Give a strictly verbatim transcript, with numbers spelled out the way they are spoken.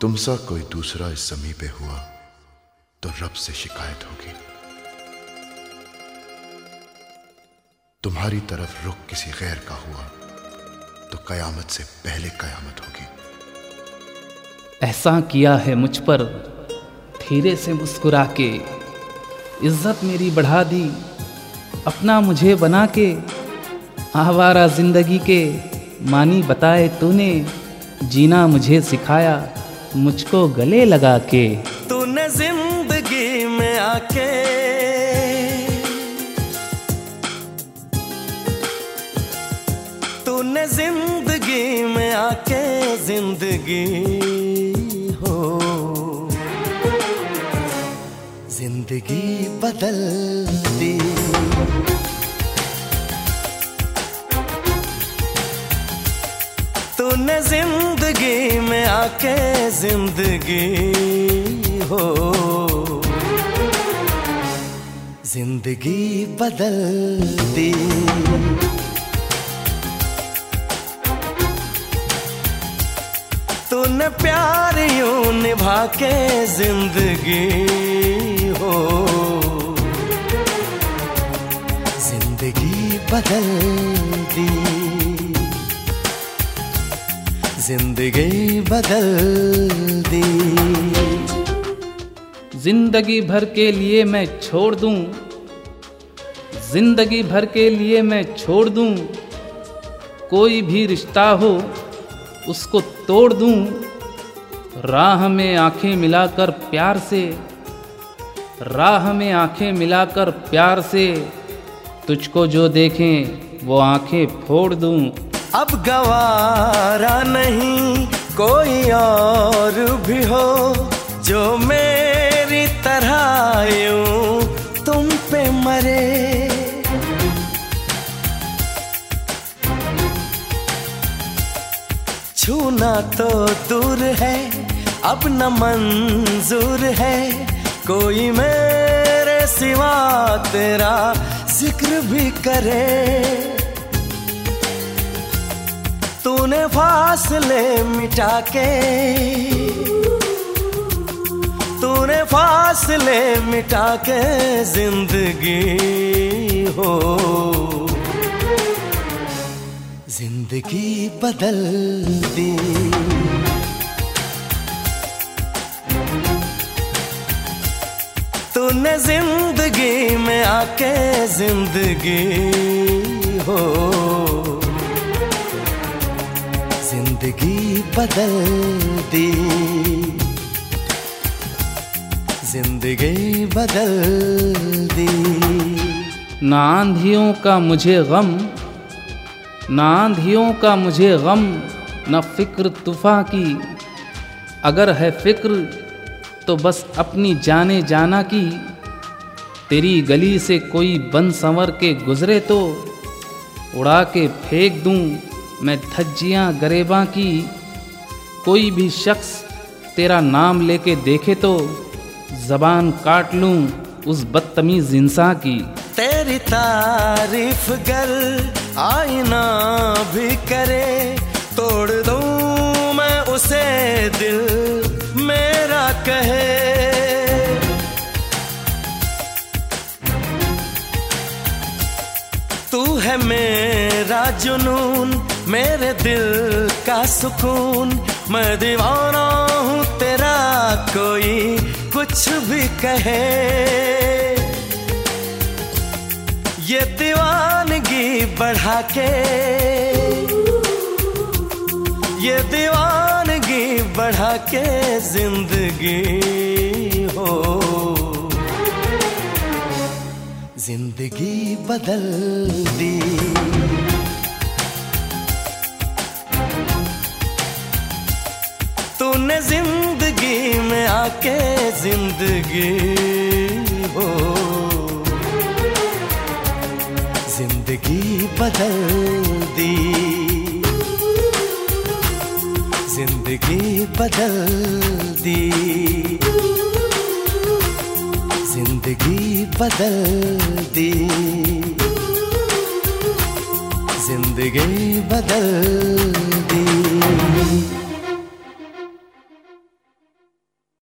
तुमसा कोई दूसरा इस ज़मीं पे हुआ तो रब से शिकायत होगी। तुम्हारी तरफ रुख किसी गैर का हुआ तो कयामत से पहले कयामत होगी। एहसान किया है मुझ पर धीरे से मुस्कुरा के, इज्जत मेरी बढ़ा दी अपना मुझे बना के। आवारा जिंदगी के मानी बताए तूने, जीना मुझे सिखाया मुझको गले लगा के। तूने जिंदगी में आके तूने जिंदगी में आके जिंदगी हो जिंदगी बदल दी। तूने जिंदगी में आके जिंदगी हो जिंदगी बदल दी। तूने प्यार यूं निभा के जिंदगी हो जिंदगी बदल दी। जिंदगी बदल दी। जिंदगी भर के लिए मैं छोड़ दूं, जिंदगी भर के लिए मैं छोड़ दूं, कोई भी रिश्ता हो उसको तोड़ दूं। राह में आंखें मिलाकर प्यार से, राह में आंखें मिलाकर प्यार से, तुझको जो देखें वो आंखें फोड़ दूं। अब गवारा नहीं कोई और भी हो जो मेरी तरह यूं तुम पे मरे। छूना तो दूर है अब न मंजूर है, कोई मेरे सिवा तेरा जिक्र भी करे। तूने फासले मिटा के तूने फासले मिटा के जिंदगी हो जिंदगी बदल दी। तूने जिंदगी में आके जिंदगी हो जिंदगी बदल दी। जिंदगी बदल दी। ना आंधियों का मुझे गम, ना आंधियों का मुझे गम, न फिक्र तूफान की। अगर है फिक्र तो बस अपनी जाने जाना की। तेरी गली से कोई बन संवर के गुजरे तो उड़ा के फेंक दूं मैं धज्जियां गरेबां की। कोई भी शख्स तेरा नाम लेके देखे तो ज़बान काट लूं उस बदतमीज इंसान की। तेरी तारीफ गर आईना भी करे, तोड़ दूं मैं उसे दिल मेरा कहे। तू है मेरा जुनून मेरे दिल का सुकून, मैं दीवाना हूँ तेरा कोई कुछ भी कहे। ये दीवानगी बढ़ा के ये दीवानगी बढ़ा के जिंदगी हो जिंदगी बदल दी। तूने जिंदगी में आके जिंदगी हो जिंदगी बदल दी। जिंदगी बदल दी। जिंदगी बदल दी। जिंदगी बदल